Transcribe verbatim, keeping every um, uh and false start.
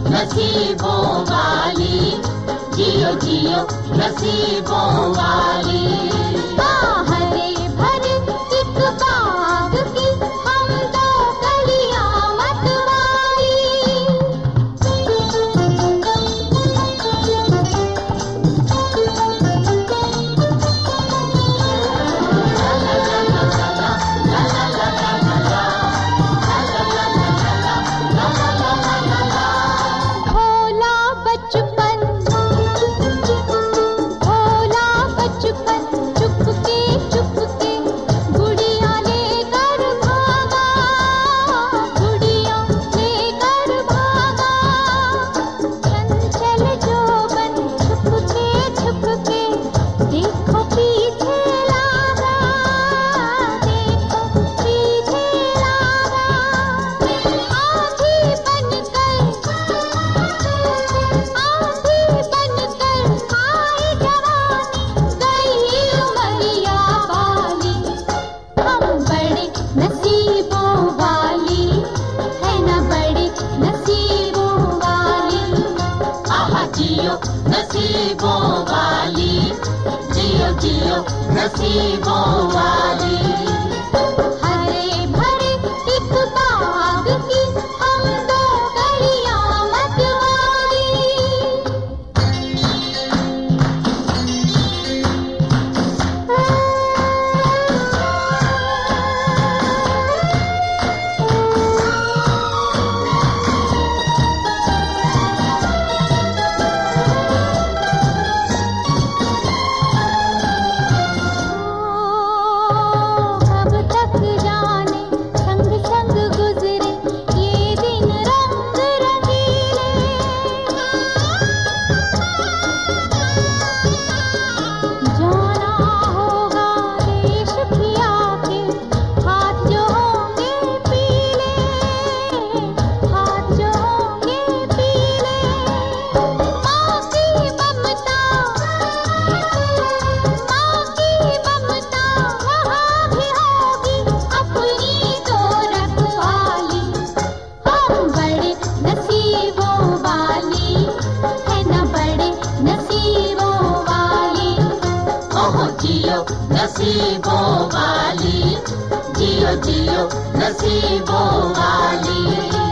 नसीबों वाली, जियो जियो नसीबों वाली। हरे भरे एक बाग की हम दो गलियां मतवाई। भोला बचपन भोला बचपन चुपके चुपके गुड़िया लेकर भागा, गुड़िया लेकर भागा। चंचल जोबन छुपके छुपके देखो पीछे लागा, देखो पीछे लागा। आंधी बनकर आंधी बनकर आई जवानी, गई उमरिया वाली। हम बड़े नसीबों वाली, है ना बड़े नसीबों वाली। आहा जियो नसीबों वाली, जियो जियो नसीबों वाली। हरे भरे एक बाग की हम दो गलियां मतवाई। कब तक जाने संग संग गुजरे ये दिन रंग रंगीले। जाना होगा देश की आके, हाथ जो होंगे पीले, हाथ जो होंगे पीले। माँ की ममता माँ की ममता वहाँ भी होगी, अपनी तो रखवाली। हम बड़े नसीबों वाली, है ना बड़े नसीबों वाली। ओहो जियो नसीबों वाली, जियो जियो नसीबों वाली।